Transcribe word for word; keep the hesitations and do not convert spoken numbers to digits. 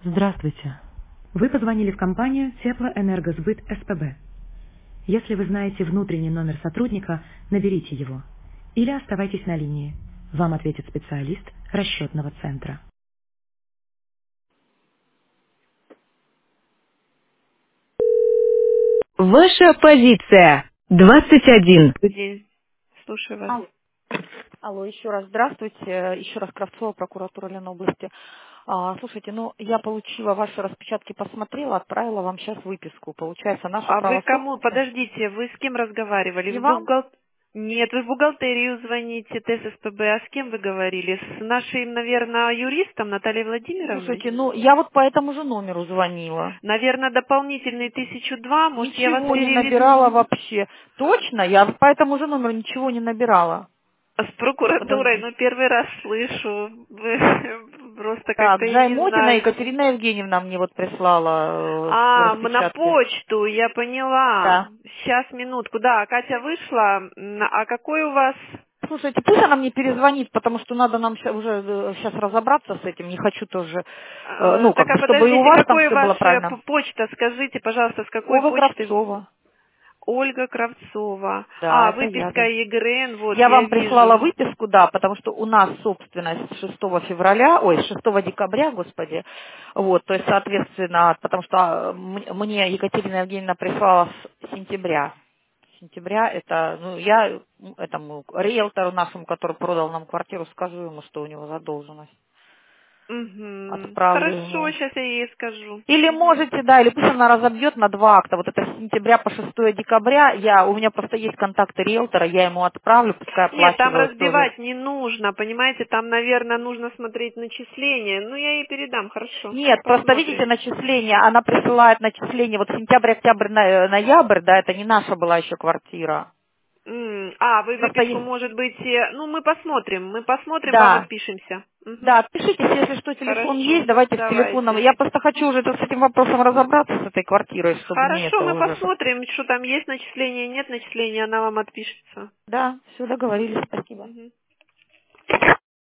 Здравствуйте. Вы позвонили в компанию Теплоэнергосбыт СПБ. Если вы знаете внутренний номер сотрудника, наберите его. Или оставайтесь на линии. Вам ответит специалист расчетного центра. Ваша позиция. двадцать один. Добрый день. Слушаю вас. Алло, алло, еще раз здравствуйте, еще раз Кравцова, прокуратура Ленобласти. А, слушайте, ну я получила ваши распечатки, посмотрела, отправила вам сейчас выписку. Получается, наше А вы право кому? собственности. Подождите, вы с кем разговаривали? Не В вам? бухгал... Нет, вы в бухгалтерию звоните, ТССПБ. А с кем вы говорили? С нашим, наверное, юристом Натальей Владимировной? Слушайте, ну я вот по этому же номеру звонила. Наверное, дополнительный тысячу два. Может, я вас Ничего не переведу набирала вообще. Точно? Я по этому же номеру ничего не набирала. с прокуратурой? Подождите. Ну, первый раз слышу. Вы просто Так, как-то, я не Джаймотина знаю. Екатерина Евгеньевна мне вот прислала э, А, м, на распечатки. почту, я поняла. Да. Сейчас, минутку. Да, Катя вышла. М, А какой у вас... Слушайте, пусть она мне перезвонит, потому что надо нам ща- уже сейчас разобраться с этим. Не хочу тоже, э, Э, ну, Так, как а бы, чтобы и у подождите, вас там какой все было ваша правильно. п- почта? Скажите, пожалуйста, с какой Ова почты? Кравцова. Ольга Кравцова. Да, А, это я, выписка да. ЕГРН, вот, Я я вам прислала вижу. выписку, да, потому что у нас собственность с шестого февраля, ой, с шестого декабря, господи, вот, то есть, соответственно, потому что а, м- мне Екатерина Евгеньевна прислала с сентября. Сентября это, ну, я м, этому риэлтору нашему, который продал нам квартиру, скажу ему, что у него задолженность. Угу. Отправлю Хорошо, ему. сейчас я ей скажу. Или Мгм. можете, да, или пусть она разобьет на два акта. Вот это с сентября по шестое декабря. Я, у меня просто есть контакты риэлтора, я ему отправлю, пускай Нет, там оплачивают тоже. разбивать не нужно, понимаете, там, наверное, нужно смотреть начисления. Ну, я ей передам, хорошо. Нет, просто видите Посмотрим. начисление, она присылает начисление, вот сентябрь, октябрь, на- э, ноябрь, да, это не наша была еще квартира. М, А, вы Просто выписку, есть, может быть, э, ну, мы посмотрим, мы посмотрим, вам да, отпишемся. Мгм. да, пишите, если что, телефон есть, Хорошо, давайте с телефоном. давайте. Я просто хочу уже это- с этим вопросом разобраться, с этой квартирой, чтобы мне Хорошо, это мы уже, чтоб- посмотрим, что там есть начисление, нет начисления, она вам отпишется. да, все, договорились, спасибо. Мгм.